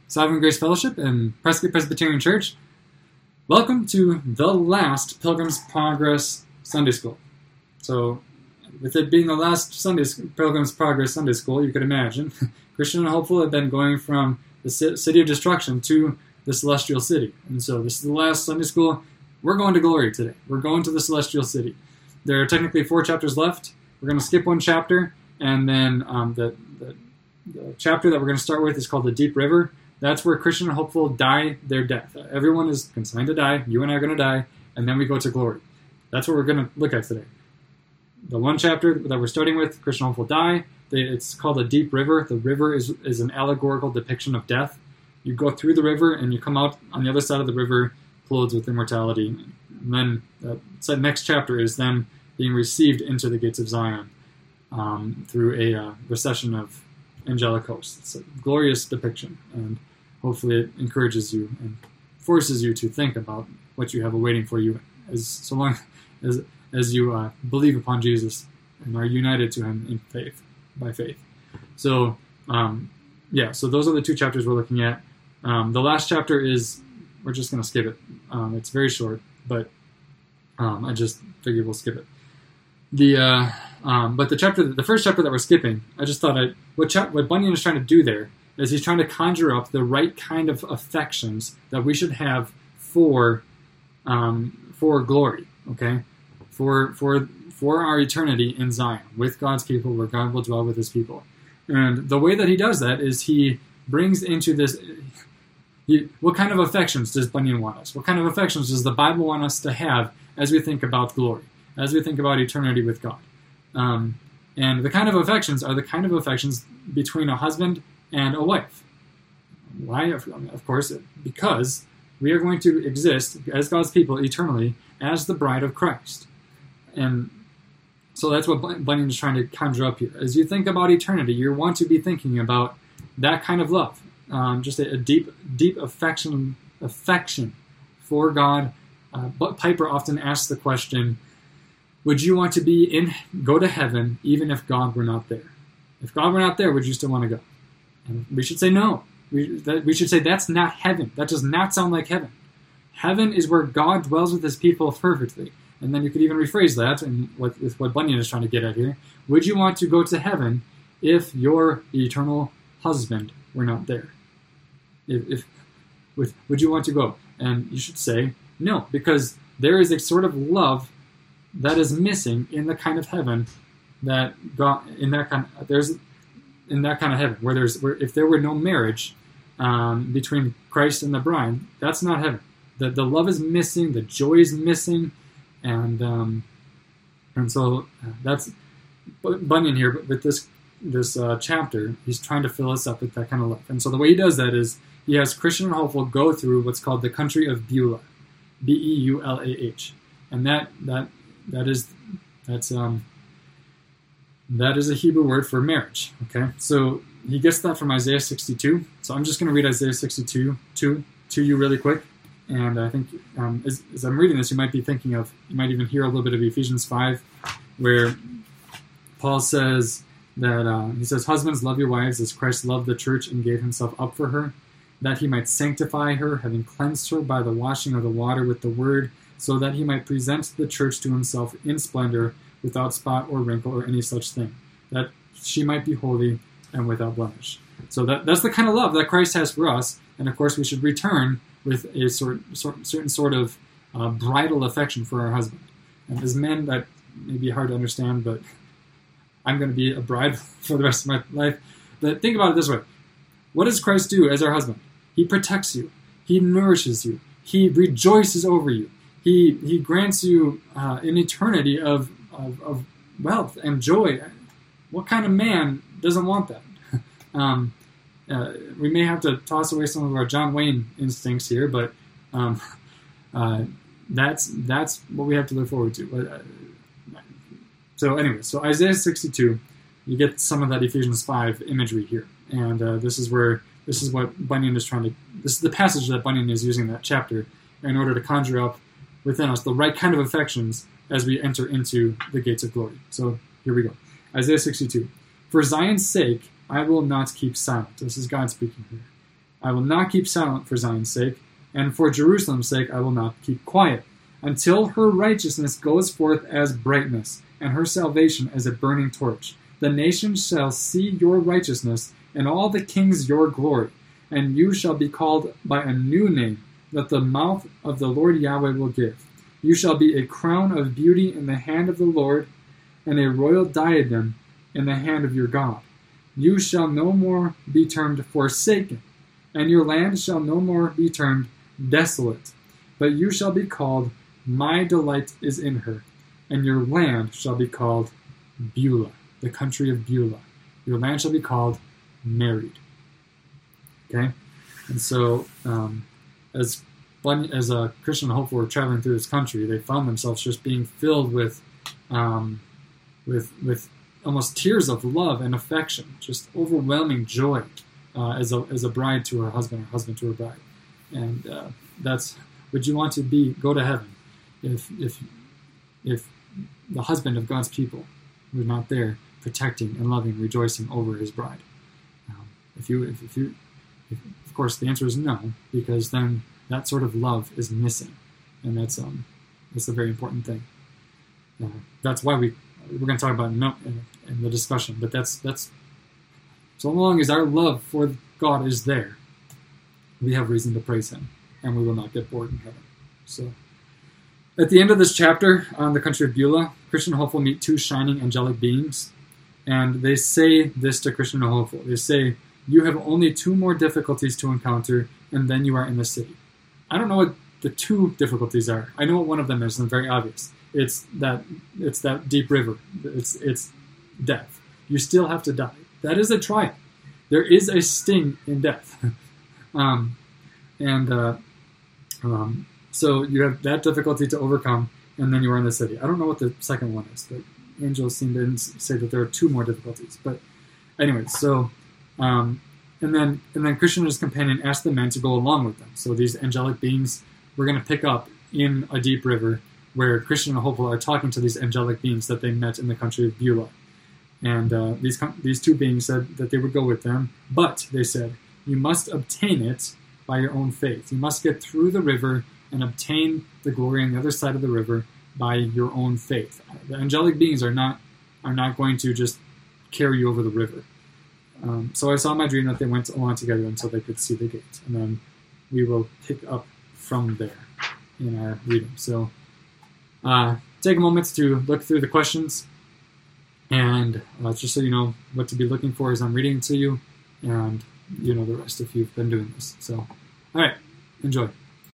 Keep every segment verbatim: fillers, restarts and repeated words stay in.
Sovereign Grace Fellowship and Prescott Presbyterian Church. Welcome to the last Pilgrim's Progress Sunday School. So, with it being the last Sunday Pilgrim's Progress Sunday School, you could imagine, Christian and Hopeful have been going from the city of destruction to the celestial city. And so this is the last Sunday School. We're going to glory today. We're going to the celestial city. There are technically four chapters left. We're going to skip one chapter, and then um, the, the, the chapter that we're going to start with is called the Deep River. That's where Christian and Hopeful die their death. Everyone is consigned to die. You and I are going to die, and then we go to glory. That's what we're going to look at today. The one chapter that we're starting with, Christian and Hopeful die. It's called the Deep River. The river is, is an allegorical depiction of death. You go through the river, and you come out on the other side of the river, clothed with immortality. And then the next chapter is them being received into the gates of Zion um, through a uh, procession of angelic hosts. It's a glorious depiction, and hopefully it encourages you and forces you to think about what you have awaiting for you, as so long as as you uh, believe upon Jesus and are united to Him in faith, by faith. So, um, yeah. So those are the two chapters we're looking at. Um, the last chapter is we're just going to skip it. Um, it's very short, but um, I just figured we'll skip it. The uh, um, but the chapter, the first chapter that we're skipping, I just thought I what cha- what Bunyan is trying to do there is he's trying to conjure up the right kind of affections that we should have for um, for glory, okay, for for for our eternity in Zion with God's people, where God will dwell with His people. And the way that he does that is he brings into this. He, what kind of affections does Bunyan want us? What kind of affections does the Bible want us to have as we think about glory, as we think about eternity with God? Um, and the kind of affections are the kind of affections between a husband and a wife. Why? Of course, because we are going to exist as God's people eternally as the bride of Christ. And so that's what Bunyan is trying to conjure up here. As you think about eternity, you want to be thinking about that kind of love. Um, just a, a deep, deep affection, affection for God. Uh, but Piper often asks the question, would you want to be in, go to heaven even if God were not there? If God were not there, would you still want to go? And we should say no. We, that, we should say that's not heaven. That does not sound like heaven. Heaven is where God dwells with His people perfectly. And then you could even rephrase that, and what, with what Bunyan is trying to get at here. Would you want to go to heaven if your eternal husband were not there? If, if with, would you want to go? And you should say no, because there is a sort of love that is missing in the kind of heaven that God in that kind of, there's in that kind of heaven where there's where if there were no marriage um, between Christ and the bride, that's not heaven. The the love is missing, the joy is missing, and um, and so that's Bunyan here. But with this this uh, chapter, he's trying to fill us up with that kind of love. And so the way he does that is he has Christian and Hopeful go through what's called the country of Beulah, B E U L A H, and that that that is that's um that is a Hebrew word for marriage. Okay, so he gets that from Isaiah sixty-two. So I'm just going to read Isaiah sixty-two to to you really quick. And I think um, as, as I'm reading this, you might be thinking of, you might even hear a little bit of Ephesians five, where Paul says that uh, he says, "Husbands, love your wives as Christ loved the church and gave Himself up for her, that He might sanctify her, having cleansed her by the washing of the water with the word, so that He might present the church to Himself in splendor, without spot or wrinkle or any such thing, that she might be holy and without blemish." So that that's the kind of love that Christ has for us, and of course we should return with a sort, sort certain sort of uh, bridal affection for our husband. And as men, that may be hard to understand, but I'm going to be a bride for the rest of my life. But think about it this way. What does Christ do as our husband? He protects you. He nourishes you. He rejoices over you. He he grants you uh, an eternity of, of, of wealth and joy. What kind of man doesn't want that? um, uh, we may have to toss away some of our John Wayne instincts here, but um, uh, that's that's what we have to look forward to. Uh, so anyway, so Isaiah sixty-two, you get some of that Ephesians five imagery here, and uh, this is where this is what Bunyan is trying to. This is the passage that Bunyan is using in that chapter in order to conjure up within us the right kind of affections as we enter into the gates of glory. So here we go. Isaiah sixty-two. For Zion's sake, I will not keep silent. This is God speaking here. I will not keep silent for Zion's sake, and for Jerusalem's sake I will not keep quiet, until her righteousness goes forth as brightness, and her salvation as a burning torch. The nations shall see your righteousness, and all the kings your glory, and you shall be called by a new name that the mouth of the Lord Yahweh will give. You shall be a crown of beauty in the hand of the Lord, and a royal diadem in the hand of your God. You shall no more be termed forsaken, and your land shall no more be termed desolate, but you shall be called, My delight is in her, and your land shall be called Beulah, the country of Beulah. Your land shall be called married. Okay? And so, um, as as a Christian hopeful were traveling through this country, they found themselves just being filled with, um, with, with almost tears of love and affection, just overwhelming joy uh, as a as a bride to her husband, or husband to her bride. And uh, that's, would you want to be go to heaven if if if the husband of God's people was not there protecting and loving, rejoicing over his bride? Um, if you if, if you if, of course the answer is no, because then that sort of love is missing, and that's um that's a very important thing. Uh, that's why we we're going to talk about no in, in the discussion, but that's that's so long as our love for God is there, we have reason to praise Him, and we will not get bored in heaven. So, at the end of this chapter on the country of Beulah, Christian hopeful meet two shining angelic beings, and they say this to Christian hopeful. They say, "You have only two more difficulties to encounter, and then you are in the city." I don't know what the two difficulties are. I know what one of them is, and it's very obvious. It's that it's that deep river. It's it's death. You still have to die. That is a trial. There is a sting in death. um, and uh, um, so you have that difficulty to overcome, and then you are in the city. I don't know what the second one is, but angels seem to say that there are two more difficulties. But anyway, so um, and then and then Christian and his companion asked the men to go along with them. So these angelic beings were going to pick up in a deep river, where Christian and hopeful are talking to these angelic beings that they met in the country of Beulah. And uh, these these two beings said that they would go with them, but they said, you must obtain it by your own faith. You must get through the river and obtain the glory on the other side of the river by your own faith. The angelic beings are not are not going to just carry you over the river. Um, so I saw in my dream that they went along together until they could see the gate, and then we will pick up from there in our reading. So uh, take a moment to look through the questions, and uh, just so you know what to be looking for as I'm reading to you, and you know the rest if you've been doing this. So, all right, enjoy.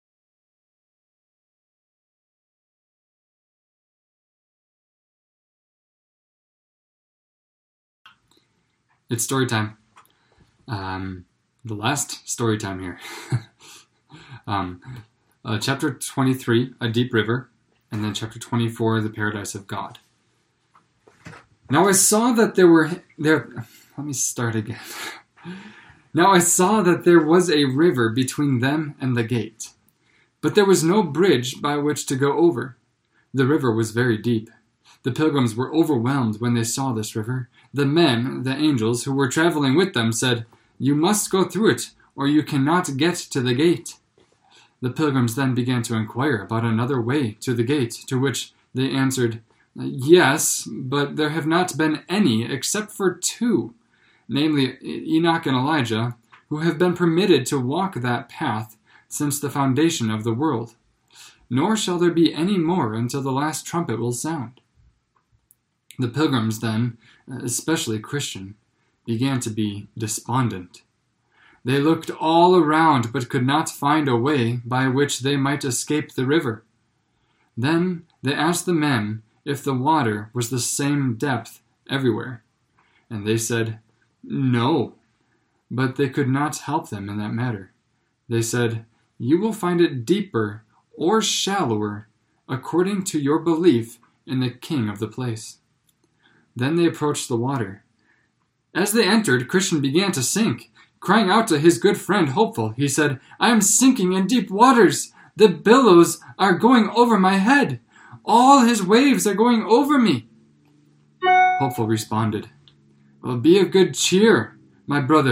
It's story time. Um, the last story time here. um, uh, chapter twenty-three, A Deep River, and then chapter twenty-four, The Paradise of God. Now I saw that there were there. Let me start again. Now I saw that there was a river between them and the gate, but there was no bridge by which to go over. The river was very deep. The pilgrims were overwhelmed when they saw this river. The men, the angels, who were traveling with them said, "You must go through it, or you cannot get to the gate." The pilgrims then began to inquire about another way to the gate, to which they answered, "Yes, but there have not been any except for two, namely Enoch and Elijah, who have been permitted to walk that path since the foundation of the world. Nor shall there be any more until the last trumpet will sound." The pilgrims then, especially Christian, began to be despondent. They looked all around but could not find a way by which they might escape the river. Then they asked the men if the water was the same depth everywhere, and they said, "No." But they could not help them in that matter. They said, "You will find it deeper or shallower according to your belief in the king of the place." Then they approached the water. As they entered, Christian began to sink. Crying out to his good friend Hopeful, he said, "I am sinking in deep waters. The billows are going over my head. All his waves are going over me." Hopeful responded, "Well, be of good cheer, my brother.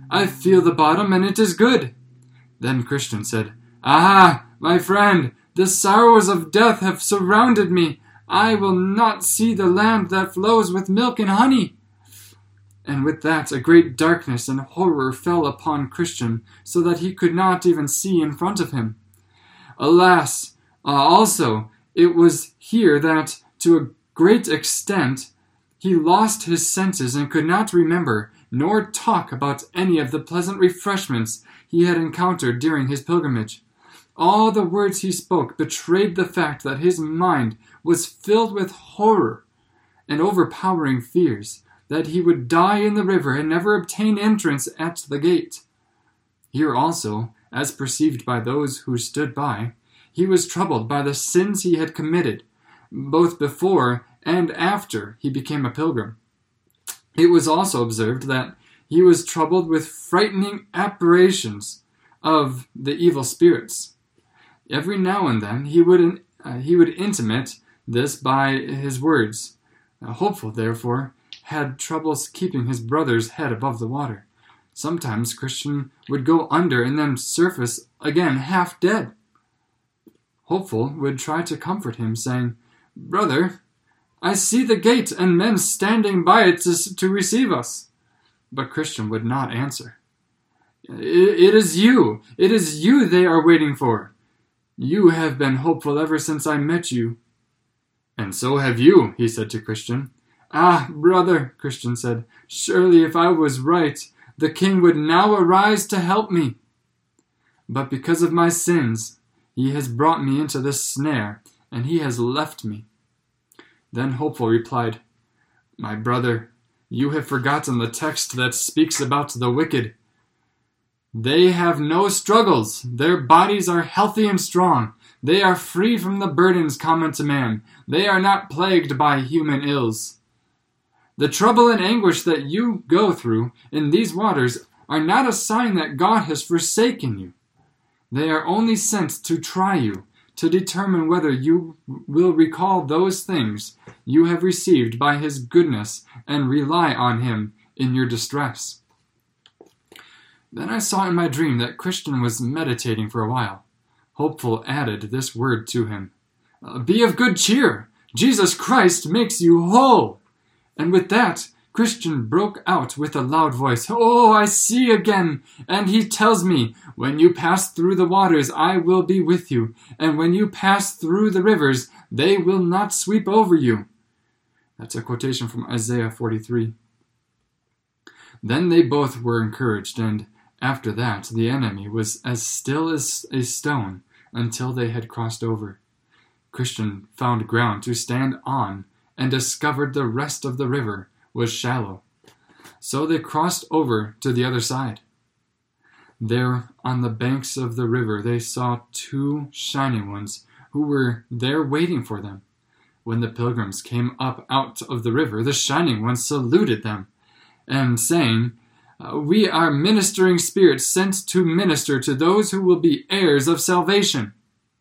I feel the bottom, and it is good." Then Christian said, "Ah, my friend, the sorrows of death have surrounded me. I will not see the land that flows with milk and honey." And with that a great darkness and horror fell upon Christian, so that he could not even see in front of him. Alas, uh, also, it was here that, to a great extent, he lost his senses and could not remember nor talk about any of the pleasant refreshments he had encountered during his pilgrimage. All the words he spoke betrayed the fact that his mind was filled with horror and overpowering fears, that he would die in the river and never obtain entrance at the gate. Here also, as perceived by those who stood by, he was troubled by the sins he had committed, both before and after he became a pilgrim. It was also observed that he was troubled with frightening apparitions of the evil spirits. Every now and then he would uh, he would intimate this by his words. Uh, hopeful, therefore, had troubles keeping his brother's head above the water. Sometimes Christian would go under and then surface again half dead. Hopeful would try to comfort him, saying, "Brother, I see the gate and men standing by it to, to receive us." But Christian would not answer. It, it is you, it is you they are waiting for. You have been hopeful ever since I met you." "And so have you," he said to Christian. "Ah, brother," Christian said, "surely if I was right, the king would now arise to help me. But because of my sins, he has brought me into this snare, and he has left me." Then Hopeful replied, "My brother, you have forgotten the text that speaks about the wicked. They have no struggles. Their bodies are healthy and strong. They are free from the burdens common to man. They are not plagued by human ills. The trouble and anguish that you go through in these waters are not a sign that God has forsaken you. They are only sent to try you, to determine whether you will recall those things you have received by his goodness and rely on him in your distress." Then I saw in my dream that Christian was meditating for a while. Hopeful added this word to him, "Be of good cheer. Jesus Christ makes you whole." And with that, Christian broke out with a loud voice, "Oh, I see again, and he tells me, when you pass through the waters, I will be with you, and when you pass through the rivers, they will not sweep over you." That's a quotation from Isaiah forty-three. Then they both were encouraged, and after that the enemy was as still as a stone until they had crossed over. Christian found ground to stand on and discovered the rest of the river was shallow. So they crossed over to the other side. There, on the banks of the river, they saw two shining ones who were there waiting for them. When the pilgrims came up out of the river, the shining ones saluted them, and saying, "We are ministering spirits sent to minister to those who will be heirs of salvation."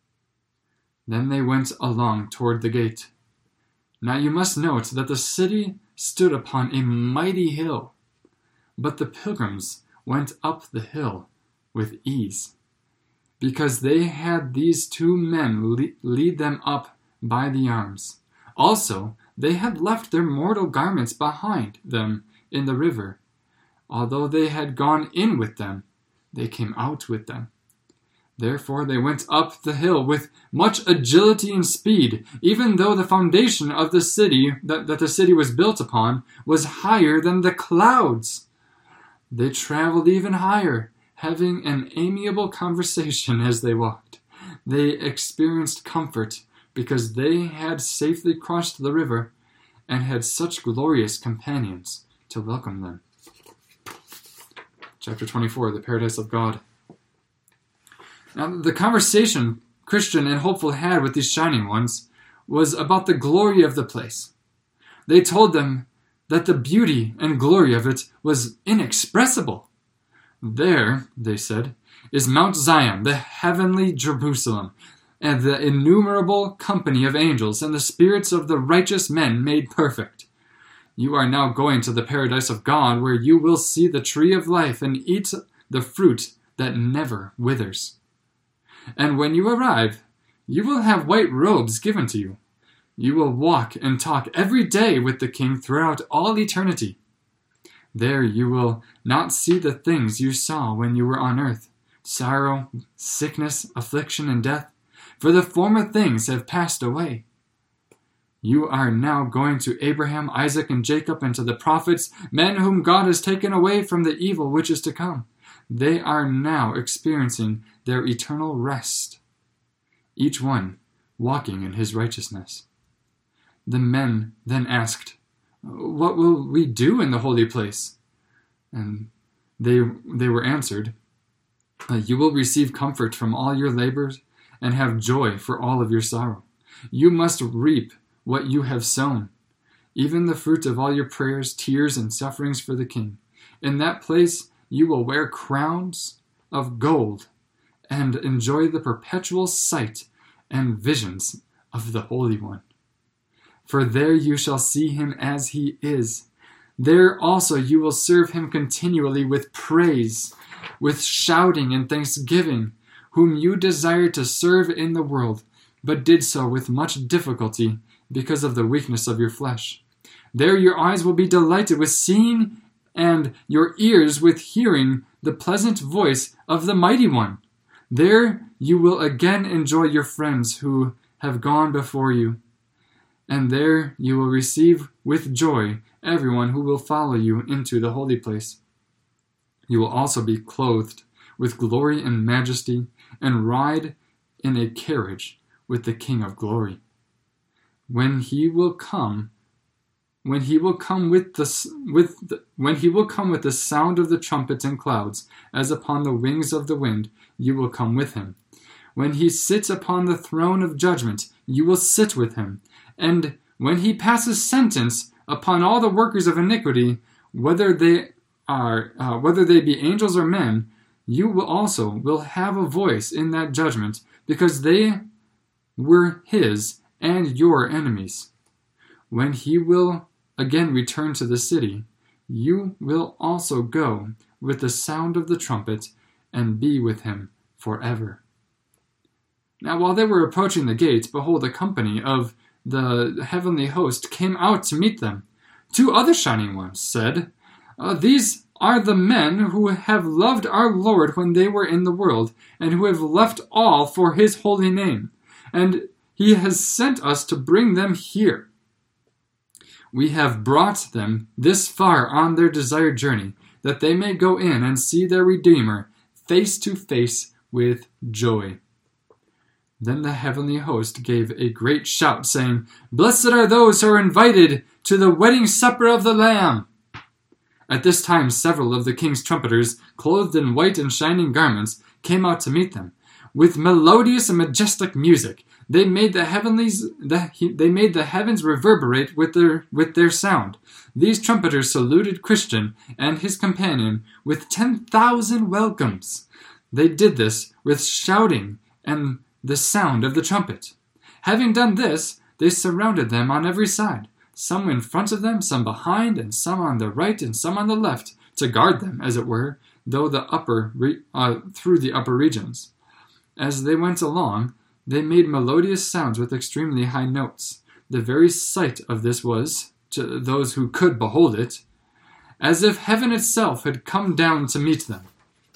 Then they went along toward the gate. Now you must note that the city stood upon a mighty hill, but the pilgrims went up the hill with ease, because they had these two men lead them up by the arms. Also, they had left their mortal garments behind them in the river. Although they had gone in with them, they came out with them. Therefore they went up the hill with much agility and speed, even though the foundation of the city that, that the city was built upon was higher than the clouds. They traveled even higher, having an amiable conversation as they walked. They experienced comfort because they had safely crossed the river and had such glorious companions to welcome them. Chapter twenty-four, the Paradise of God. Now, the conversation Christian and Hopeful had with these shining ones was about the glory of the place. They told them that the beauty and glory of it was inexpressible. There, they said, is Mount Zion, the heavenly Jerusalem, and the innumerable company of angels and the spirits of the righteous men made perfect. You are now going to the paradise of God, where you will see the tree of life and eat the fruit that never withers. And when you arrive, you will have white robes given to you. You will walk and talk every day with the king throughout all eternity. There you will not see the things you saw when you were on earth, sorrow, sickness, affliction, and death, for the former things have passed away. You are now going to Abraham, Isaac, and Jacob, and to the prophets, men whom God has taken away from the evil which is to come. They are now experiencing their eternal rest, each one walking in his righteousness. The men then asked, "What will we do in the holy place?" And they, they were answered, "You will receive comfort from all your labors and have joy for all of your sorrow. You must reap what you have sown, even the fruit of all your prayers, tears, and sufferings for the king. In that place you will wear crowns of gold and enjoy the perpetual sight and visions of the Holy One. For there you shall see him as he is. There also you will serve him continually with praise, with shouting and thanksgiving, whom you desired to serve in the world, but did so with much difficulty because of the weakness of your flesh. There your eyes will be delighted with seeing, and your ears with hearing the pleasant voice of the Mighty One. There you will again enjoy your friends who have gone before you, and there you will receive with joy everyone who will follow you into the holy place. You will also be clothed with glory and majesty, and ride in a carriage with the King of glory. When he will come, when he will come with the with the, when he will come with the sound of the trumpet and clouds, as upon the wings of the wind, you will come with him. When he sits upon the throne of judgment, you will sit with him. And when he passes sentence upon all the workers of iniquity, whether they are uh, whether they be angels or men, you will also will have a voice in that judgment, because they were his and your enemies. When he will again return to the city, you will also go with the sound of the trumpet and be with him forever. Now while they were approaching the gate, behold, a company of the heavenly host came out to meet them. Two other shining ones said, uh, These are the men who have loved our Lord when they were in the world, and who have left all for his holy name. And he has sent us to bring them here. We have brought them this far on their desired journey, that they may go in and see their Redeemer face to face with joy. Then the heavenly host gave a great shout, saying, Blessed are those who are invited to the wedding supper of the Lamb. At this time several of the king's trumpeters, clothed in white and shining garments, came out to meet them. With melodious and majestic music, they made the heavenlies, the, they made the heavens reverberate with their with their sound. These trumpeters saluted Christian and his companion with ten thousand welcomes. They did this with shouting and the sound of the trumpet. Having done this, they surrounded them on every side, some in front of them, some behind, and some on the right, and some on the left, to guard them, as it were, though the upper re- uh, through the upper regions. As they went along, they made melodious sounds with extremely high notes. The very sight of this was, to those who could behold it, as if heaven itself had come down to meet them.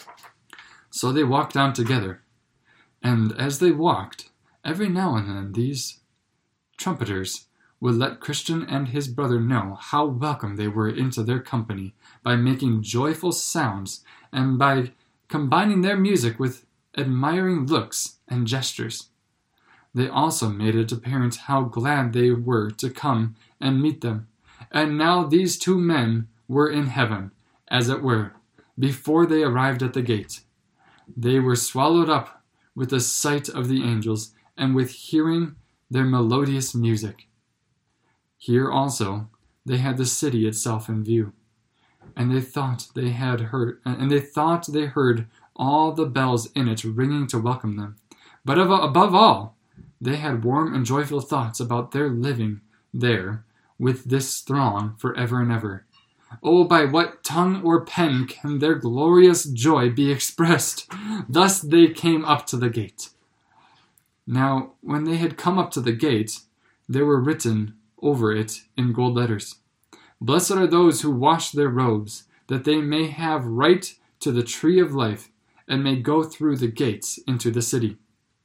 So they walked on together. And as they walked, every now and then these trumpeters would let Christian and his brother know how welcome they were into their company by making joyful sounds and by combining their music with admiring looks and gestures. They also made it apparent how glad they were to come and meet them. And now these two men were in heaven, as it were, before they arrived at the gate. They were swallowed up with the sight of the angels, and with hearing their melodious music. Here also they had the city itself in view, and they thought they had heard, and they thought they heard all the bells in it ringing to welcome them. But above all, they had warm and joyful thoughts about their living there with this throng forever and ever. Oh, by what tongue or pen can their glorious joy be expressed? Thus they came up to the gate. Now, when they had come up to the gate, there were written over it in gold letters, Blessed are those who wash their robes, that they may have right to the tree of life, and may go through the gates into the city.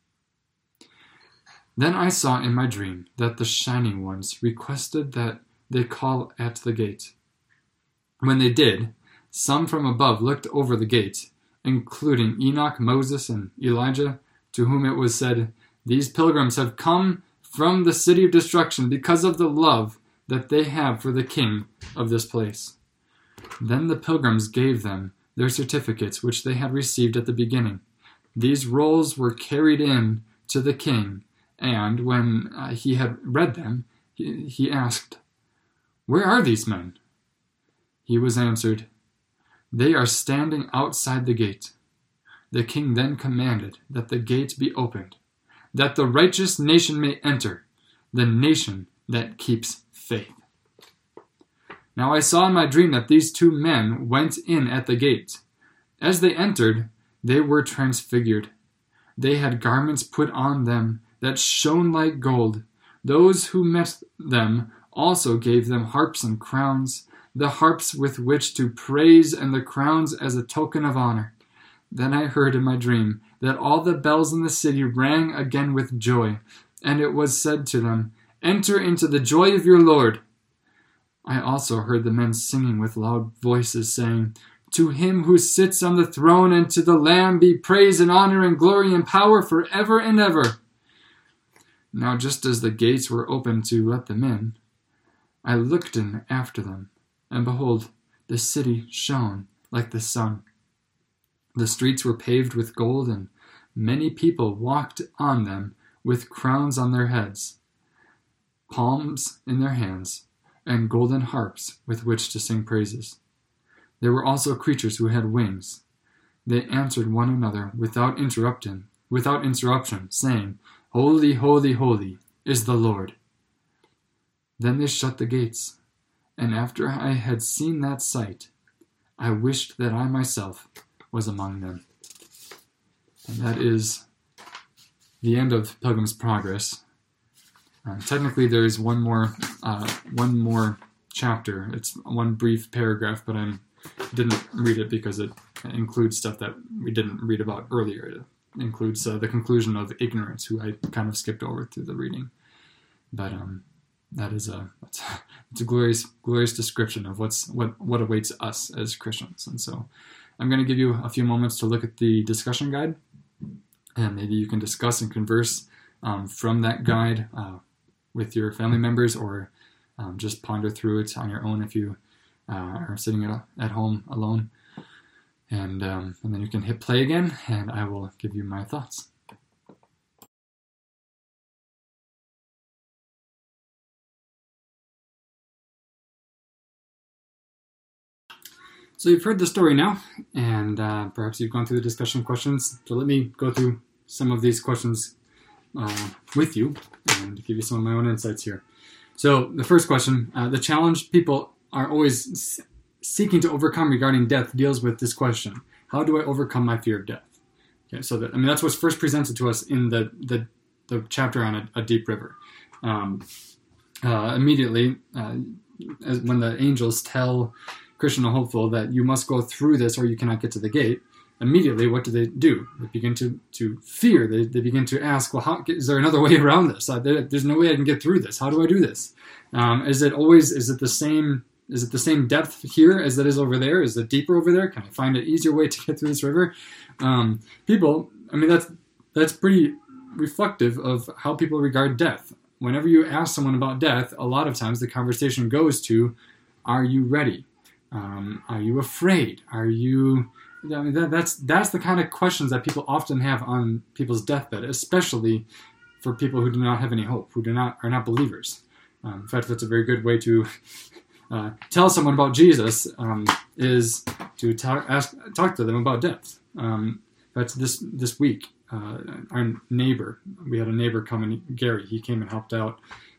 Then I saw in my dream that the shining ones requested that they call at the gate. When they did, some from above looked over the gate, including Enoch, Moses, and Elijah, to whom it was said, These pilgrims have come from the city of destruction because of the love that they have for the king of this place. Then the pilgrims gave them their certificates which they had received at the beginning. These rolls were carried in to the king, and when uh, he had read them, he, he asked, Where are these men? He was answered, They are standing outside the gate. The king then commanded that the gate be opened, that the righteous nation may enter, the nation that keeps faith. Now I saw in my dream that these two men went in at the gate. As they entered, they were transfigured. They had garments put on them that shone like gold. Those who met them also gave them harps and crowns, the harps with which to praise and the crowns as a token of honor. Then I heard in my dream that all the bells in the city rang again with joy, and it was said to them, Enter into the joy of your Lord. I also heard the men singing with loud voices, saying, To him who sits on the throne and to the Lamb be praise and honor and glory and power forever and ever. Now just as the gates were opened to let them in, I looked in after them, and behold, the city shone like the sun. The streets were paved with gold, and many people walked on them with crowns on their heads, palms in their hands, and golden harps with which to sing praises. There were also creatures who had wings. They answered one another without interrupting, without interruption, saying, Holy, holy, holy is the Lord. Then they shut the gates, and after I had seen that sight, I wished that I myself was among them. And that is the end of Pilgrim's Progress. Uh, technically, there is one more, uh, one more chapter. It's one brief paragraph, but I didn't read it because it includes stuff that we didn't read about earlier. It includes uh, the conclusion of ignorance, who I kind of skipped over through the reading. But um, that is a it's, it's a glorious, glorious description of what's what what awaits us as Christians. And so, I'm going to give you a few moments to look at the discussion guide, and maybe you can discuss and converse um, from that guide uh, with your family members, or um, just ponder through it on your own if you uh, are sitting at, at home alone. And, um, and then you can hit play again, and I will give you my thoughts. So you've heard the story now, and uh, perhaps you've gone through the discussion questions. So let me go through some of these questions uh, with you and give you some of my own insights here. So the first question, uh, the challenge people are always s- seeking to overcome regarding death deals with this question. How do I overcome my fear of death? Okay, so that, I mean, that's what's first presented to us in the, the, the chapter on a, a deep river. Um, uh, immediately, uh, as when the angels tell Christian and hopeful that you must go through this or you cannot get to the gate, immediately what do they do? They begin to, to fear. They, they begin to ask, well, how, is there another way around this? Uh, there, there's no way I can get through this. How do I do this? Um, is it always, is it the same, is it the same depth here as it is over there? Is it deeper over there? Can I find an easier way to get through this river? Um, people, I mean, that's, that's pretty reflective of how people regard death. Whenever you ask someone about death, a lot of times the conversation goes to, are you ready? Um, are you afraid? Are you... I mean, that, that's that's the kind of questions that people often have on people's deathbed, especially for people who do not have any hope, who do not are not believers. Um, in fact, that's a very good way to uh, tell someone about Jesus, um, is to talk ask talk to them about death. Um, that's this this week. Uh, our neighbor, we had a neighbor come in, Gary. He came and helped out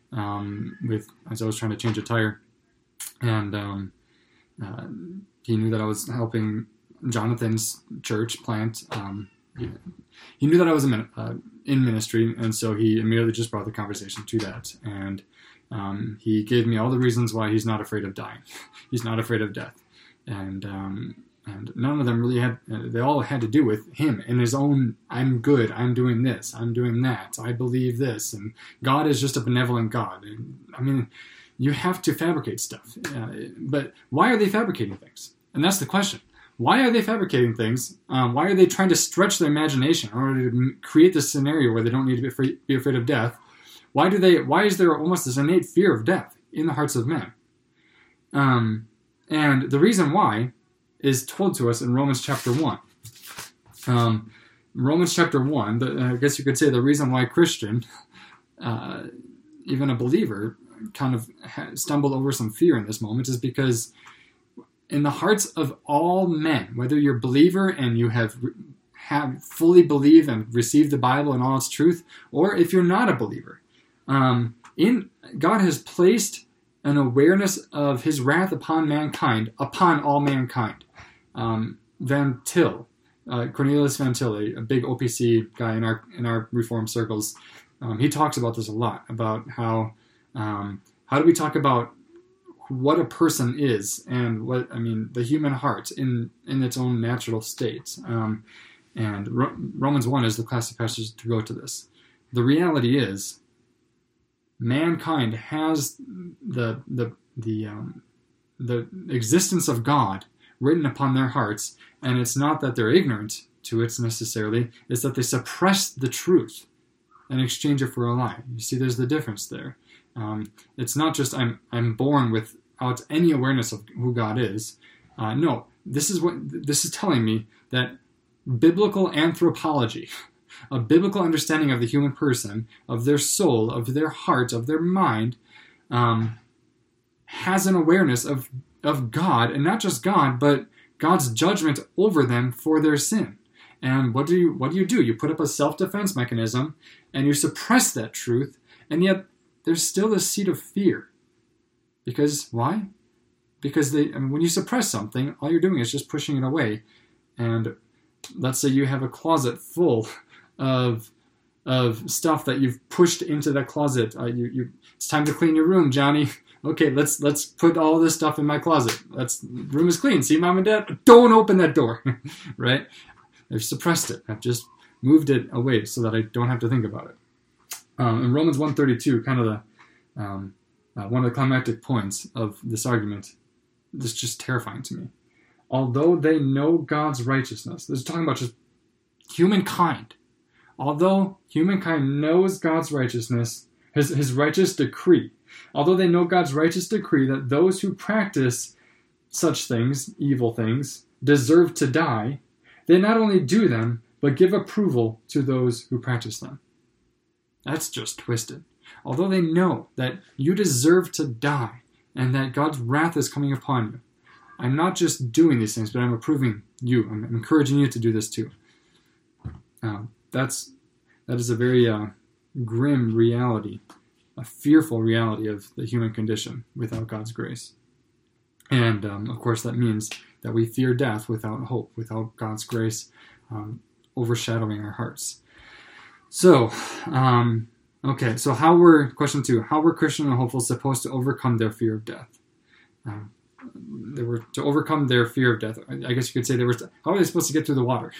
um, with as I was trying to change a tire, and um, uh, he knew that I was helping Jonathan's church plant. Um, he, he knew that I was in, uh, in ministry, and so he immediately just brought the conversation to that. And um, he gave me all the reasons why he's not afraid of dying. He's not afraid of death, and um, and none of them really had. Uh, they all had to do with him and his own. I'm good. I'm doing this. I'm doing that. I believe this, and God is just a benevolent God. And, I mean, you have to fabricate stuff, uh, but why are they fabricating things? And that's the question. Why are they fabricating things? Um, why are they trying to stretch their imagination in order to create this scenario where they don't need to be afraid, be afraid of death? Why do they? Why is there almost this innate fear of death in the hearts of men? Um, and the reason why is told to us in Romans chapter one. Um, Romans chapter one. The, I guess you could say the reason why Christian, uh, even a believer, kind of stumbled over some fear in this moment is because in the hearts of all men, whether you're a believer and you have have fully believed and received the Bible and all its truth, or if you're not a believer, um, in God has placed an awareness of His wrath upon mankind, upon all mankind. Um, Van Til, uh, Cornelius Van Til, a, a big O P C guy in our in our Reformed circles, um, he talks about this a lot, about how um, how do we talk about what a person is and what, I mean, the human heart in, in its own natural state. Um, and Ro- Romans one is the classic passage to go to this. The reality is mankind has the, the, the, um, the existence of God written upon their hearts, and it's not that they're ignorant to it necessarily, it's that they suppress the truth and exchange it for a lie. You see, there's the difference there. Um, it's not just I'm I'm born without any awareness of who God is. Uh, no, this is what this is telling me, that biblical anthropology, a biblical understanding of the human person, of their soul, of their heart, of their mind, um, has an awareness of of God, and not just God, but God's judgment over them for their sin. And what do you what do you do? You put up a self-defense mechanism, and you suppress that truth, and yet there's still this seed of fear. Because, why? Because they, I mean, when you suppress something, all you're doing is just pushing it away. And let's say you have a closet full of of stuff that you've pushed into that closet. Uh, you, you, it's time to clean your room, Johnny. Okay, let's let's put all this stuff in my closet. That's, the room is clean. See, Mom and Dad? Don't open that door. Right? I've suppressed it. I've just moved it away so that I don't have to think about it. Um, in Romans one thirty-two, kind of the um, uh, one of the climactic points of this argument, this is just terrifying to me. Although they know God's righteousness, this is talking about just humankind. Although humankind knows God's righteousness, his, his righteous decree, although they know God's righteous decree that those who practice such things, evil things, deserve to die, they not only do them, but give approval to those who practice them. That's just twisted. Although they know that you deserve to die and that God's wrath is coming upon you, I'm not just doing these things, but I'm approving you. I'm encouraging you to do this too. Um, that's that is a very uh, grim reality, a fearful reality of the human condition without God's grace. And um, of course, that means that we fear death without hope, without God's grace um, overshadowing our hearts. So, um, okay, so how were, question two, how were Christian and hopeful supposed to overcome their fear of death? Um, they were to overcome their fear of death. I guess you could say they were, to, how are they supposed to get through the water?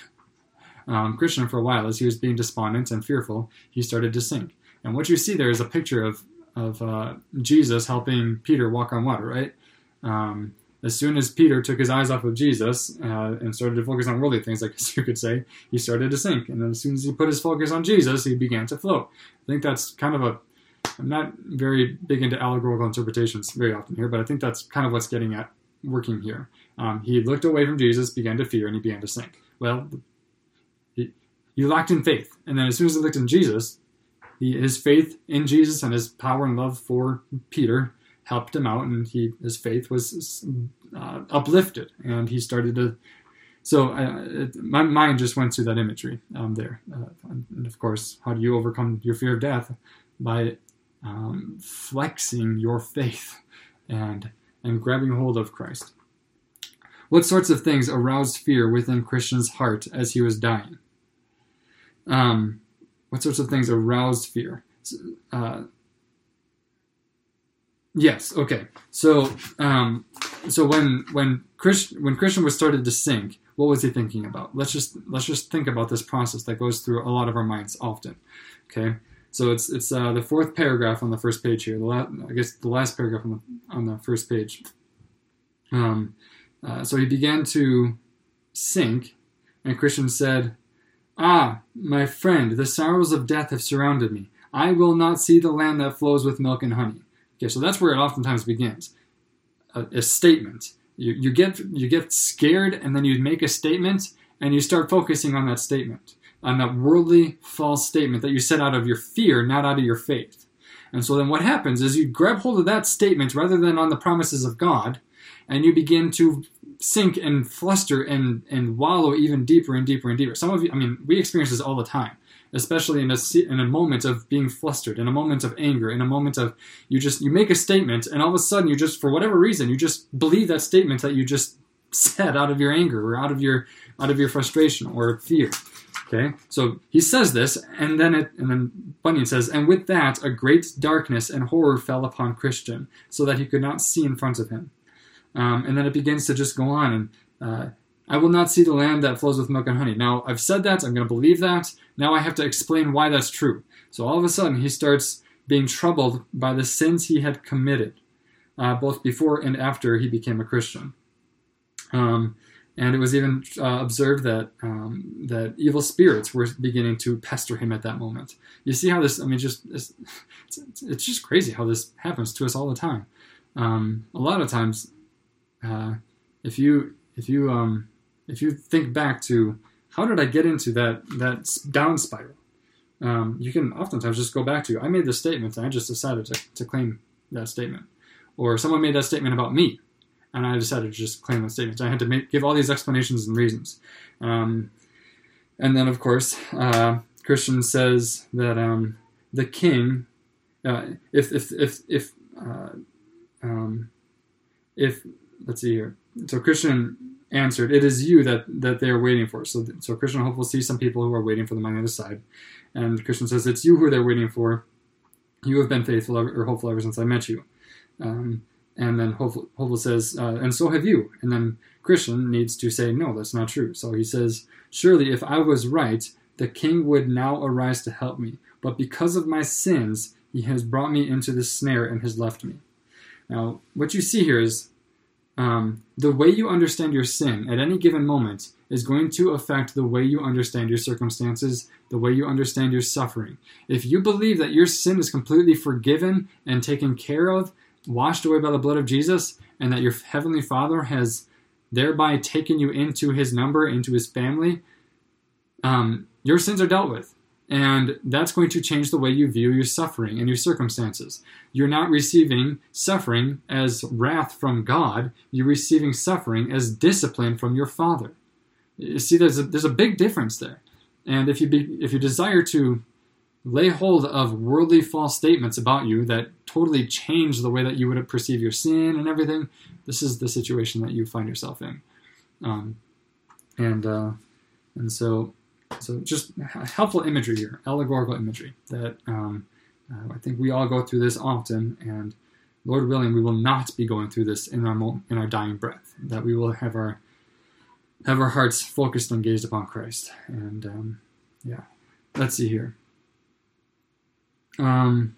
Um, Christian, for a while, as he was being despondent and fearful, he started to sink. And what you see there is a picture of, of uh, Jesus helping Peter walk on water, right? Um, as soon as Peter took his eyes off of Jesus uh, and started to focus on worldly things, I guess you could say, he started to sink. And then as soon as he put his focus on Jesus, he began to float. I think that's kind of a, I'm not very big into allegorical interpretations very often here, but I think that's kind of what's getting at working here. Um, he looked away from Jesus, began to fear, and he began to sink. Well, he, he lacked in faith. And then as soon as he looked in Jesus, he, his faith in Jesus and his power and love for Peter helped him out, and he his faith was uh, uplifted, and he started to. So uh, it, my mind just went to that imagery um, there, uh, and of course, how do you overcome your fear of death? By um, flexing your faith and and grabbing hold of Christ. What sorts of things aroused fear within Christian's heart as he was dying? Um, what sorts of things aroused fear? Uh, yes. Okay. So, um, so when when Christian when Christian was started to sink, what was he thinking about? Let's just let's just think about this process that goes through a lot of our minds often. Okay. So it's it's uh, the fourth paragraph on the first page here. The la- I guess the last paragraph on the on the first page. Um, uh, so he began to sink, and Christian said, "Ah, my friend, the sorrows of death have surrounded me. I will not see the land that flows with milk and honey." Okay, so that's where it oftentimes begins. A, a statement. You you get you get scared, and then you make a statement, and you start focusing on that statement, on that worldly false statement that you said out of your fear, not out of your faith. And so then what happens is you grab hold of that statement rather than on the promises of God, and you begin to sink and fluster and, and wallow even deeper and deeper and deeper. Some of you, I mean, we experience this all the time, especially in a, in a moment of being flustered, in a moment of anger, in a moment of, you just, you make a statement, and all of a sudden you just, for whatever reason, you just believe that statement that you just said out of your anger or out of your, out of your frustration or fear. Okay, so he says this, and then it, and then Bunyan says, "And with that, a great darkness and horror fell upon Christian, so that he could not see in front of him." Um, and then it begins to just go on, and uh, "I will not see the land that flows with milk and honey." Now, I've said that, I'm going to believe that. Now I have to explain why that's true. So all of a sudden, he starts being troubled by the sins he had committed, uh, both before and after he became a Christian. Um, And it was even uh, observed that um, that evil spirits were beginning to pester him at that moment. You see how this, I mean, just it's, it's, it's just crazy how this happens to us all the time. Um, a lot of times, uh, if you if you um, if you think back to how did I get into that that down spiral, um, you can oftentimes just go back to, I made this statement and I just decided to, to claim that statement, or someone made that statement about me. And I decided to just claim that statement. I had to make, give all these explanations and reasons. Um, and then, of course, uh, Christian says that um, the king, uh, if if if if uh, um, if let's see here. So Christian answered, "It is you that, that they are waiting for." So so Christian hope will see some people who are waiting for them on the other side, and Christian says, "It's you who they're waiting for. You have been faithful or hopeful ever since I met you." Um, And then Hopeful, Hopeful says, uh, "And so have you." And then Christian needs to say, "No, that's not true." So he says, "Surely if I was right, the king would now arise to help me. But because of my sins, he has brought me into this snare and has left me." Now, what you see here is um, the way you understand your sin at any given moment is going to affect the way you understand your circumstances, the way you understand your suffering. If you believe that your sin is completely forgiven and taken care of, washed away by the blood of Jesus, and that your Heavenly Father has thereby taken you into his number, into his family, um, your sins are dealt with. And that's going to change the way you view your suffering and your circumstances. You're not receiving suffering as wrath from God. You're receiving suffering as discipline from your Father. You see, there's a, there's a big difference there. And if you be, if you desire to lay hold of worldly false statements about you that totally change the way that you would perceive your sin and everything, this is the situation that you find yourself in. Um, and uh, and so so just helpful imagery here, allegorical imagery that um, uh, I think we all go through this often, and Lord willing, we will not be going through this in our mo- in our dying breath. That we will have our have our hearts focused and gazed upon Christ. And um, yeah, let's see here. Um,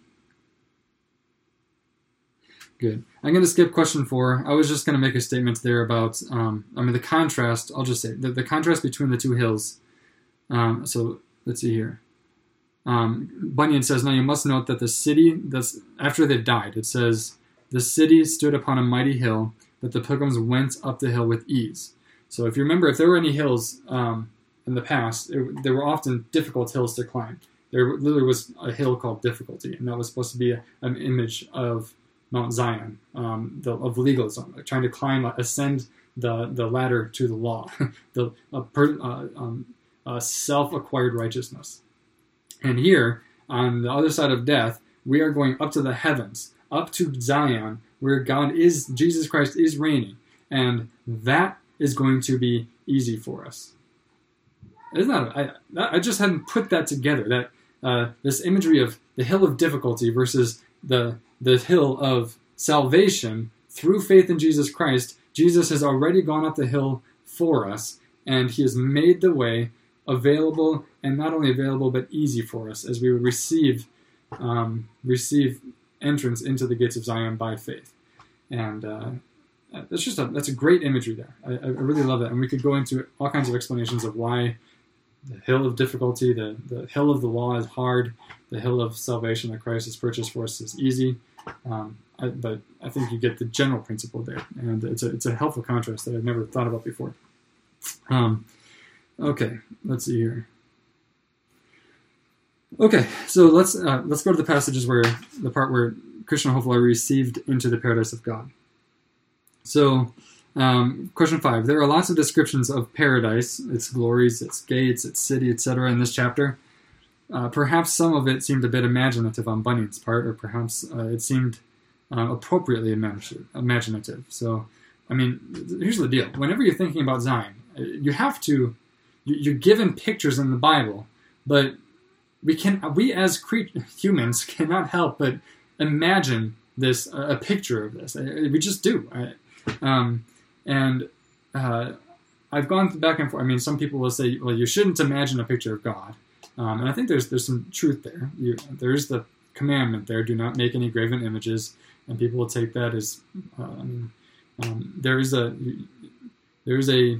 good. I'm going to skip question four. I was just going to make a statement there about, um, I mean, the contrast, I'll just say, the, the contrast between the two hills. Um, so, let's see here. Um, Bunyan says, "Now you must note that the city, that's after they've died, it says, the city stood upon a mighty hill, but the pilgrims went up the hill with ease." So if you remember, if there were any hills um, in the past, it, there were often difficult hills to climb. There literally was a hill called Difficulty, and that was supposed to be a, an image of Mount Zion, um, the, of legalism, like trying to climb, uh, ascend the, the ladder to the law, the uh, per, uh, um, uh, self-acquired righteousness. And here, on the other side of death, we are going up to the heavens, up to Zion, where God is, Jesus Christ is reigning. And that is going to be easy for us. Isn't that, I, I just hadn't put that together, that uh, this imagery of the hill of difficulty versus the, the hill of salvation through faith in Jesus Christ. Jesus has already gone up the hill for us, and he has made the way available, and not only available, but easy for us as we would receive um, receive entrance into the gates of Zion by faith. And uh, that's just a, that's a great imagery there. I, I really love it. And we could go into all kinds of explanations of why the hill of difficulty, the, the hill of the law is hard, the hill of salvation that Christ has purchased for us is easy. Um, I, but I think you get the general principle there, and it's a it's a helpful contrast that I've never thought about before. Um, okay, let's see here. Okay, so let's uh, let's go to the passages where the part where Christian and hopeful are received into the paradise of God. So, um, question five: there are lots of descriptions of paradise, its glories, its gates, its city, et cetera, in this chapter. Uh, perhaps some of it seemed a bit imaginative on Bunyan's part, or perhaps uh, it seemed uh, appropriately imaginative, imaginative. So, I mean, here's the deal. Whenever you're thinking about Zion, you have to, you're given pictures in the Bible, but we can, we as cre- humans cannot help but imagine this, uh, a picture of this. We just do. I, um, and uh, I've gone back and forth. I mean, some people will say, well, you shouldn't imagine a picture of God. Um, and I think there's there's some truth there. You, there's the commandment there: do not make any graven images. And people will take that as uh, I mean, um, there is a there is a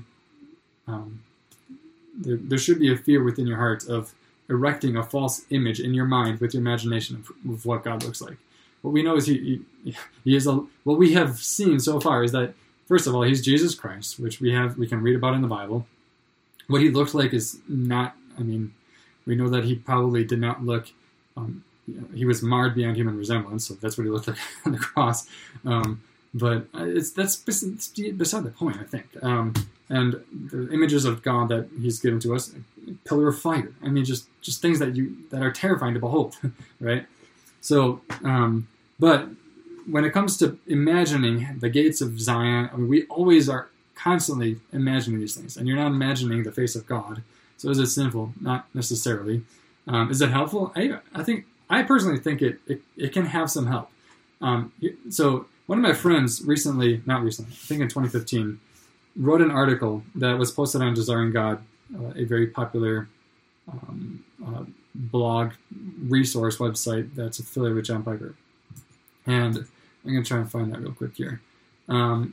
um, there, there should be a fear within your heart of erecting a false image in your mind with your imagination of, of what God looks like. What we know is he he, he is a, what we have seen so far is that, first of all, he's Jesus Christ, which we have we can read about in the Bible. What he looks like is not. I mean. We know that he probably did not look, um, you know, he was marred beyond human resemblance, so that's what he looked like on the cross. Um, but it's that's beside the point, I think. Um, and the images of God that he's given to us, pillar of fire. I mean, just, just things that you that are terrifying to behold, right? So, um, but when it comes to imagining the gates of Zion, I mean, we always are constantly imagining these things, and you're not imagining the face of God. So is it sinful? Not necessarily. Um, is it helpful? I, I think I personally think it, it, it can have some help. Um, so one of my friends recently, not recently, I think in twenty fifteen, wrote an article that was posted on Desiring God, uh, a very popular um, uh, blog resource website that's affiliated with John Piper. And I'm going to try and find that real quick here. Um,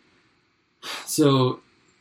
so...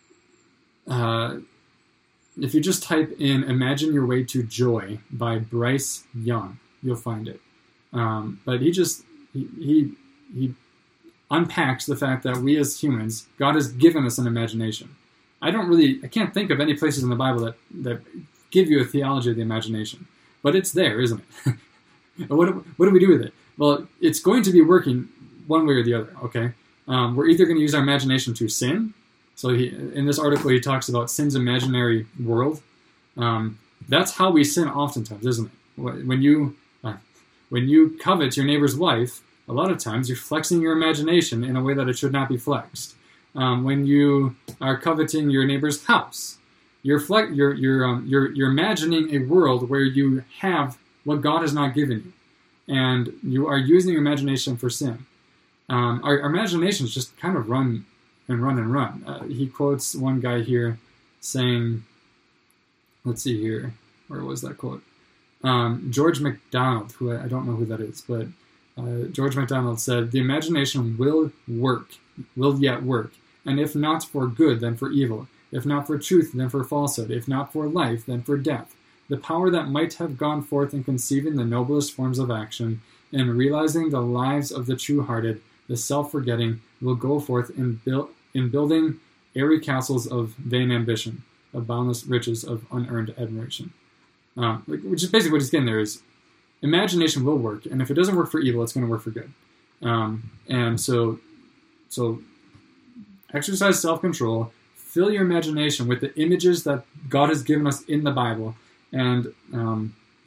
Uh, If you just type in "Imagine Your Way to Joy" by Bryce Young, you'll find it. Um, but he just, he, he he unpacks the fact that we as humans, God has given us an imagination. I don't really, I can't think of any places in the Bible that, that give you a theology of the imagination. But it's there, isn't it? what, do, what do we do with it? Well, it's going to be working one way or the other, okay? Um, we're either going to use our imagination to sin. So he, in this article, he talks about sin's imaginary world. Um, that's how we sin oftentimes, isn't it? When you uh, when you covet your neighbor's wife, a lot of times you're flexing your imagination in a way that it should not be flexed. Um, when you are coveting your neighbor's house, you're flex, you're you're um, you're you're imagining a world where you have what God has not given you, and you are using your imagination for sin. Um, our, our imaginations just kind of run. And run and run. Uh, he quotes one guy here saying, let's see here, where was that quote? Um, George MacDonald, who I, I don't know who that is, but uh, George MacDonald said, "The imagination will work, will yet work, and if not for good, then for evil. If not for truth, then for falsehood. If not for life, then for death. The power that might have gone forth in conceiving the noblest forms of action, and realizing the lives of the true-hearted, the self-forgetting, will go forth in, build, in building airy castles of vain ambition, of boundless riches of unearned admiration." Um, which is basically what he's getting there is, imagination will work, and if it doesn't work for evil, it's going to work for good. Um, and so, so exercise self-control, fill your imagination with the images that God has given us in the Bible, and um,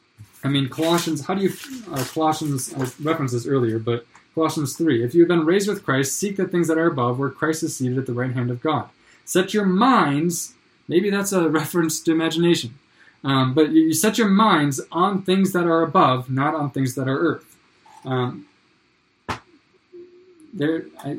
I mean, Colossians, how do you, uh, Colossians, I referenced this earlier, but Colossians three, if you have been raised with Christ, seek the things that are above, where Christ is seated at the right hand of God. Set your minds, maybe that's a reference to imagination, um, but you set your minds on things that are above, not on things that are earth. Um, there, I,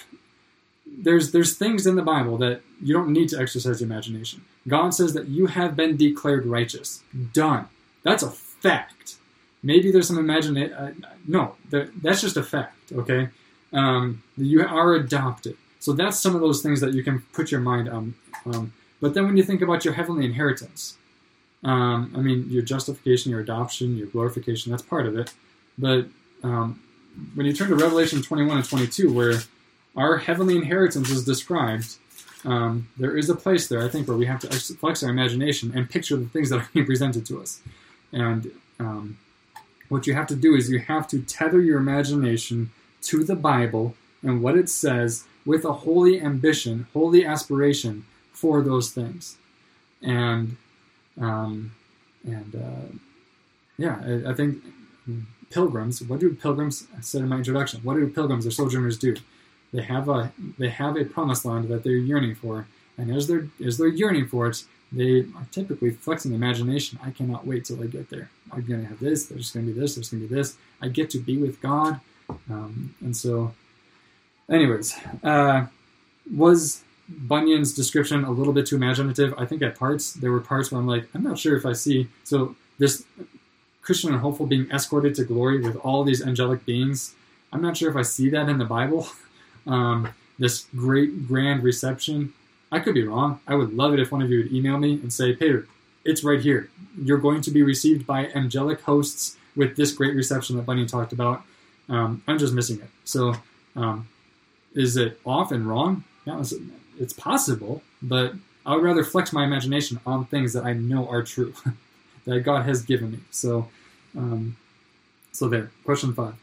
there's there's things in the Bible that you don't need to exercise your imagination. God says that you have been declared righteous. Done. That's a fact. Maybe there's some imagination. Uh, no, that's just a fact, okay? Um, you are adopted. So that's some of those things that you can put your mind on. Um, but then when you think about your heavenly inheritance, um, I mean, your justification, your adoption, your glorification, that's part of it. But um, when you turn to Revelation twenty-one and twenty-two, where our heavenly inheritance is described, um, there is a place there, I think, where we have to flex our imagination and picture the things that are being presented to us. And um, what you have to do is you have to tether your imagination to the Bible and what it says with a holy ambition, holy aspiration for those things. And, um, and uh, yeah, I, I think pilgrims, what do pilgrims, I said in my introduction, what do pilgrims or sojourners do? They have a, they have a promised land that they're yearning for. And as they're, as they're yearning for it, they are typically flexing the imagination. I cannot wait till I get there. I'm going to have this. There's going to be this. There's going to be this. I get to be with God. Um, and so, anyways, uh, was Bunyan's description a little bit too imaginative? I think at parts. There were parts where I'm like, I'm not sure if I see. So this Christian and hopeful being escorted to glory with all these angelic beings, I'm not sure if I see that in the Bible. um, this great, grand reception. I could be wrong. I would love it if one of you would email me and say, Peter, it's right here. You're going to be received by angelic hosts with this great reception that Bunyan talked about. Um, I'm just missing it. So um, is it off and wrong? Yeah, it's, it's possible, but I would rather flex my imagination on things that I know are true, that God has given me. So, um, so there. Question five.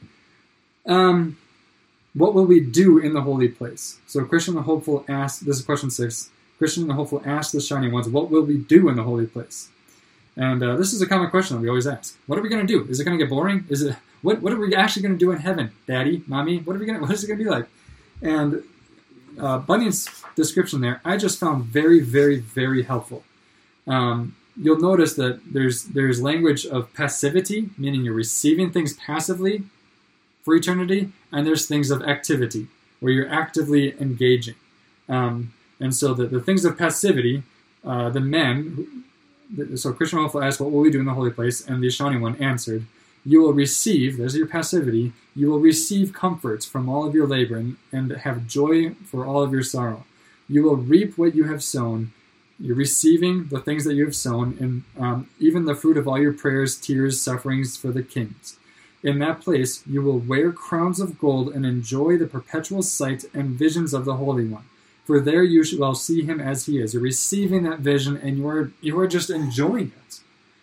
Um, What will we do in the holy place? So Christian the hopeful asked, this is question six, Christian the hopeful asked the shining ones, what will we do in the holy place? And uh, this is a common question that we always ask. What are we going to do? Is it going to get boring? Is it what What are we actually going to do in heaven? Daddy, mommy, what are we going to, what is it going to be like? And uh, Bunyan's description there, I just found very, very, very helpful. Um, you'll notice that there's there's language of passivity, meaning you're receiving things passively for eternity, and there's things of activity, where you're actively engaging. Um, and so the, the things of passivity, uh, the men, so Christian hopeful asked, what will we do in the holy place? And the shining one answered, you will receive, there's your passivity, you will receive comforts from all of your labor and, and have joy for all of your sorrow. You will reap what you have sown. You're receiving the things that you have sown, and um, even the fruit of all your prayers, tears, sufferings for the kings. In that place, you will wear crowns of gold and enjoy the perpetual sight and visions of the Holy One. For there you shall see him as he is. You're receiving that vision, and you are you are just enjoying it.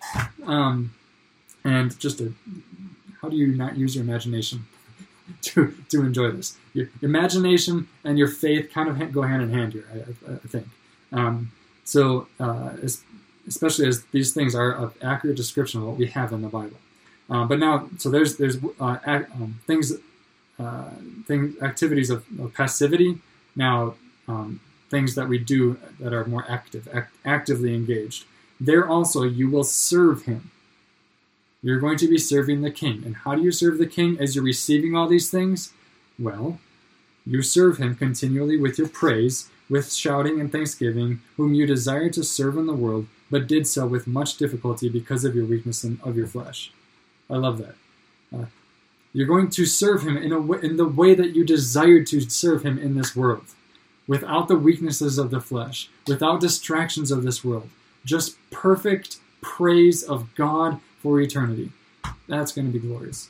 Um, and just a, how do you not use your imagination to to enjoy this? Your imagination and your faith kind of go hand in hand here, I, I think. Um, so, uh, especially as these things are an accurate description of what we have in the Bible. Uh, but now, so there's there's uh, act, um, things, uh, things, activities of, of passivity. Now, um, things that we do that are more active, act, actively engaged. There also, you will serve him. You're going to be serving the king. And how do you serve the king as you're receiving all these things? Well, you serve him continually with your praise, with shouting and thanksgiving, whom you desire to serve in the world, but did so with much difficulty because of your weakness and of your flesh. I love that. Uh, you're going to serve him in a w- in the way that you desired to serve him in this world, without the weaknesses of the flesh, without distractions of this world. Just perfect praise of God for eternity. That's going to be glorious.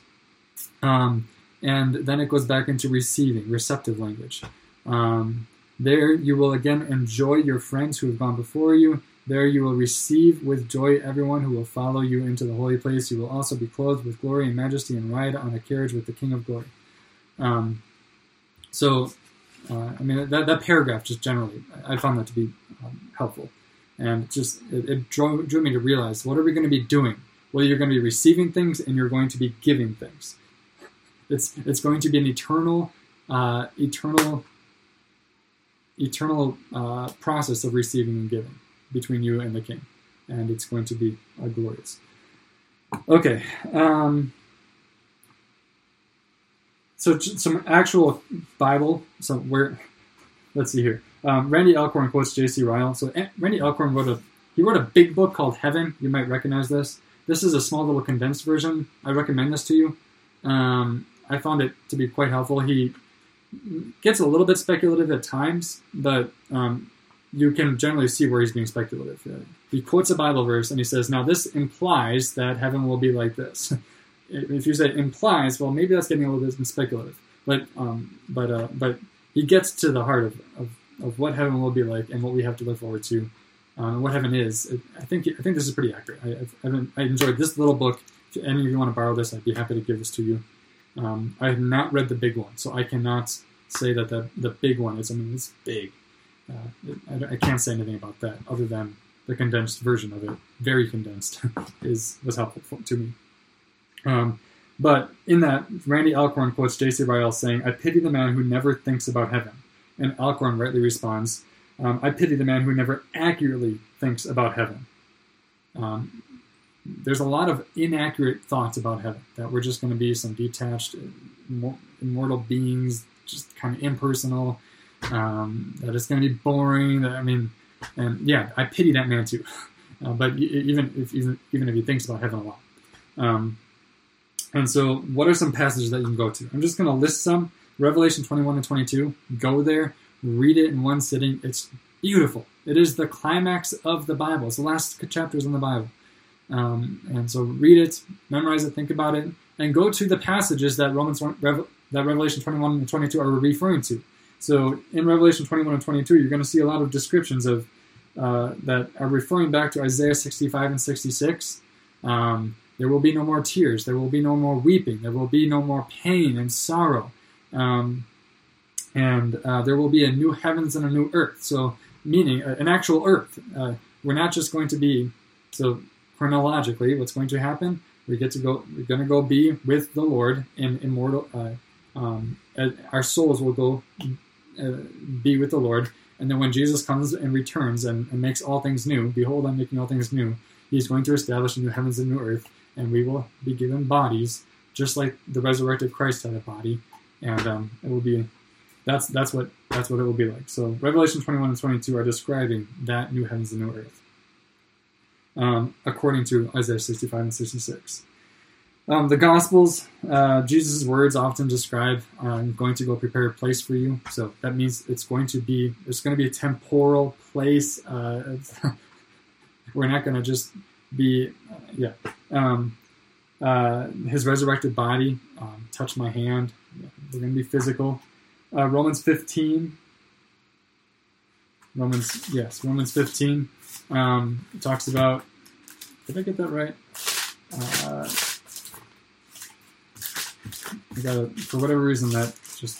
Um, and then it goes back into receiving, receptive language. Um, there you will again enjoy your friends who have gone before you. There you will receive with joy everyone who will follow you into the holy place. You will also be clothed with glory and majesty and ride on a carriage with the King of Glory. Um, so, uh, I mean, that, that paragraph just generally, I found that to be um, helpful. And just, it, it drew, drew me to realize, what are we going to be doing? Well, you're going to be receiving things and you're going to be giving things. It's it's going to be an eternal, uh, eternal, eternal uh, process of receiving and giving between you and the King, and it's going to be uh, glorious. Okay, um, so some actual Bible. So where, let's see here. Um, Randy Alcorn quotes J C Ryle. So Randy Alcorn wrote a he wrote a big book called Heaven. You might recognize this. This is a small little condensed version. I recommend this to you. Um, I found it to be quite helpful. He gets a little bit speculative at times, but um, you can generally see where he's being speculative. Uh, he quotes a Bible verse and he says, now this implies that heaven will be like this. If you say implies, well, maybe that's getting a little bit speculative. But um, but uh, but he gets to the heart of, of, of what heaven will be like and what we have to look forward to, um, what heaven is. It, I think I think this is pretty accurate. I, I've, I've, I enjoyed this little book. If any of you want to borrow this, I'd be happy to give this to you. Um, I have not read the big one, so I cannot say that the, the big one is, I mean, it's big. Uh, it, I, I can't say anything about that other than the condensed version of it, very condensed, is was helpful for, to me. Um, but in that, Randy Alcorn quotes J C Ryle saying, I pity the man who never thinks about heaven. And Alcorn rightly responds, um, I pity the man who never accurately thinks about heaven. Um, there's a lot of inaccurate thoughts about heaven, that we're just going to be some detached, immortal beings, just kind of impersonal, um, that it's going to be boring. That, I mean, and yeah, I pity that man too. Uh, but even if even, even if he thinks about heaven a lot. Um, and so what are some passages that you can go to? I'm just going to list some. Revelation twenty-one and twenty-two. Go there, read it in one sitting. It's beautiful. It is the climax of the Bible. It's the last chapters in the Bible. Um, and so read it, memorize it, think about it, and go to the passages that Romans Rev, that Revelation twenty-one and twenty-two are referring to. So in Revelation twenty-one and twenty-two, you're going to see a lot of descriptions of uh, that are referring back to Isaiah sixty-five and sixty-six. Um, there will be no more tears. There will be no more weeping. There will be no more pain and sorrow. Um, and uh, there will be a new heavens and a new earth. So meaning uh, an actual earth. Uh, we're not just going to be so. Chronologically, what's going to happen? We get to go. We're going to go be with the Lord in immortal. Uh, um, our souls will go uh, be with the Lord, and then when Jesus comes and returns and, and makes all things new, behold, I'm making all things new. He's going to establish a new heavens and new earth, and we will be given bodies, just like the resurrected Christ had a body, and um, it will be. That's that's what that's what it will be like. So Revelation twenty-one and twenty-two are describing that new heavens and new earth. Um, according to Isaiah sixty-five and sixty-six. Um, the Gospels, uh, Jesus' words often describe, uh, I'm going to go prepare a place for you. So that means it's going to be, it's going to be a temporal place. Uh, we're not going to just be, uh, yeah. Um, uh, his resurrected body, um, touch my hand. We're going to be physical. Uh, Romans fifteen. Romans, yes, Romans fifteen. Um, it talks about, did I get that right? Uh, I got it, for whatever reason, that just,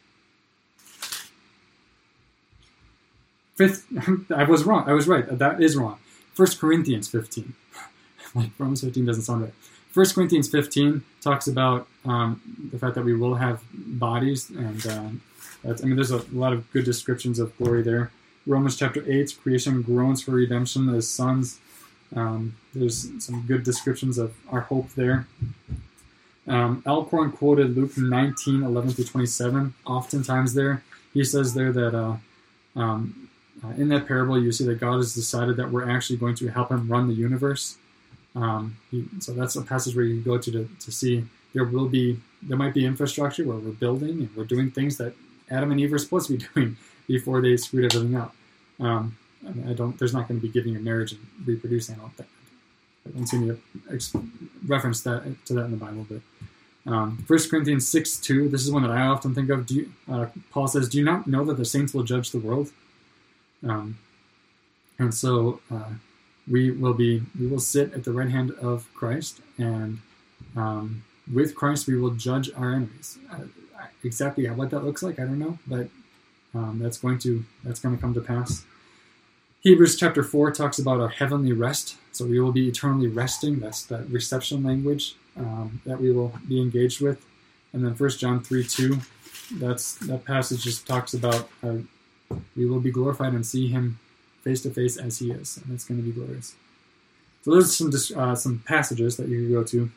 fifth, I was wrong, I was right, that is wrong. First Corinthians fifteen, like Romans fifteen doesn't sound right. First Corinthians fifteen talks about um, the fact that we will have bodies, and um, that's, I mean, there's a lot of good descriptions of glory there. Romans chapter eight, creation groans for redemption as sons. Um, there's some good descriptions of our hope there. Um, Alcorn quoted Luke nineteen, eleven through twenty-seven, oftentimes there. He says there that uh, um, uh, in that parable you see that God has decided that we're actually going to help him run the universe. Um, he, so that's a passage where you can go to, to to see there will be, there might be infrastructure where we're building and we're doing things that Adam and Eve are supposed to be doing before they screwed everything up. Um, I, mean, I don't. There's not going to be giving a marriage and reproducing. I don't think. I don't see any ex- reference that to that in the Bible. But um, First Corinthians six two. This is one that I often think of. Do you, uh, Paul says, "Do you not know that the saints will judge the world?" Um, and so uh, we will be. We will sit at the right hand of Christ, and um, with Christ we will judge our enemies. Uh, exactly what that looks like, I don't know, but. Um, that's going to that's going to come to pass. Hebrews chapter four talks about our heavenly rest. So we will be eternally resting. That's that reception language um, that we will be engaged with. And then First John three two, that's that passage just talks about our, we will be glorified and see him face to face as he is, and it's going to be glorious. So those are some uh, some passages that you can go to.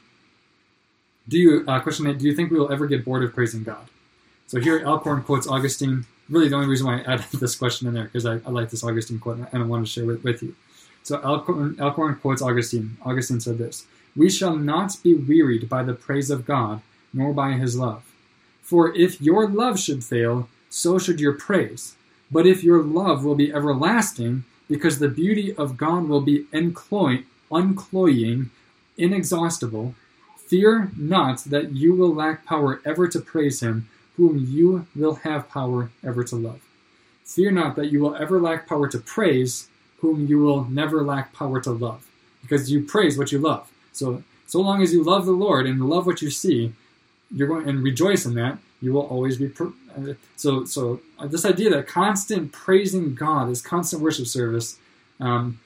Do you uh, question eight? Do you think we will ever get bored of praising God? So here Alcorn quotes Augustine. Really, the only reason why I added this question in there because I, I like this Augustine quote and I want to share it with you. So Alcorn, Alcorn quotes Augustine. Augustine said this: "We shall not be wearied by the praise of God, nor by his love. For if your love should fail, so should your praise. But if your love will be everlasting, because the beauty of God will be uncloy- uncloying, inexhaustible, fear not that you will lack power ever to praise him, whom you will have power ever to love. Fear not that you will ever lack power to praise, whom you will never lack power to love." Because you praise what you love. So, so long as you love the Lord and love what you see, you're going and rejoice in that, you will always be. Pr- so, so uh, this idea that constant praising God, this constant worship service, um,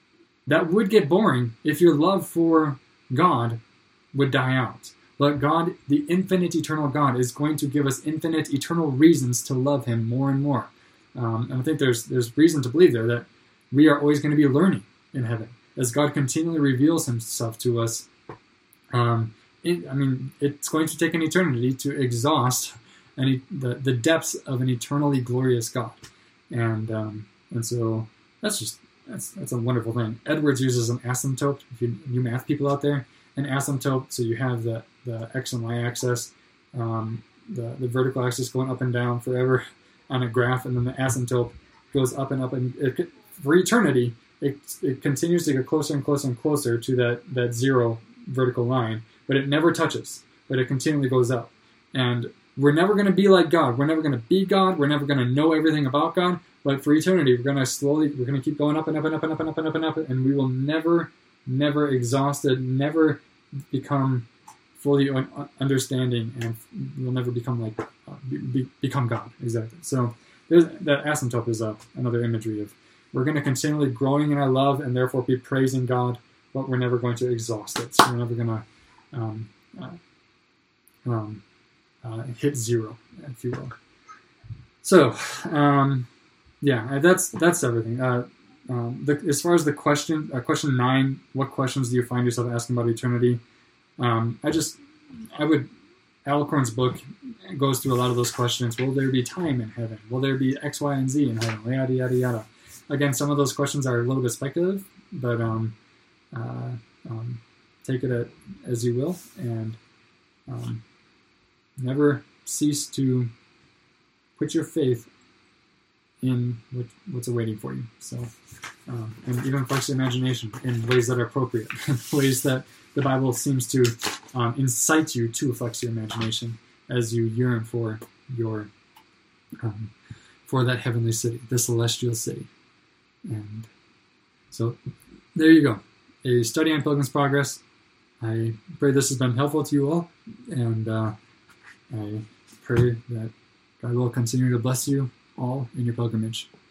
that would get boring if your love for God would die out. But God, the infinite eternal God, is going to give us infinite eternal reasons to love him more and more. Um, and I think there's there's reason to believe there that we are always going to be learning in heaven as God continually reveals himself to us. Um, it, I mean, it's going to take an eternity to exhaust any the, the depths of an eternally glorious God, and um, and so that's just that's that's a wonderful thing. Edwards uses an asymptote. If you, you math people out there, an asymptote. So you have the the x and y axis, um, the the vertical axis going up and down forever on a graph, and then the asymptote goes up and up, and it, for eternity, it it continues to get closer and closer and closer to that that zero vertical line, but it never touches, but it continually goes up. And we're never going to be like God. We're never going to be God. We're never going to know everything about God. But for eternity, we're going to slowly, we're going to keep going up and up and up and up and up and up and up, and we will never, never exhaust it, never become fully understanding, and we'll never become like, uh, be, become God. Exactly. So there's, that asymptote is uh, another imagery of we're going to continually growing in our love and therefore be praising God, but we're never going to exhaust it. So we're never going to um, uh, um, uh, hit zero, if you will. So, um, yeah, that's that's everything. Uh, um, the, as far as the question, uh, question nine, what questions do you find yourself asking about eternity? Um, I just, I would, Alcorn's book goes through a lot of those questions. Will there be time in heaven? Will there be X, Y, and Z in heaven? Yada, yada, yada. Again, some of those questions are a little bit speculative, but um, uh, um, take it at, as you will, and um, never cease to put your faith in what, what's awaiting for you. So, um, and even flex your imagination in ways that are appropriate, in ways that the Bible seems to um, incite you to flex your imagination as you yearn for your um, for that heavenly city, the celestial city. And so, there you go. A study on Pilgrim's Progress. I pray this has been helpful to you all, and uh, I pray that God will continue to bless you all in your pilgrimage.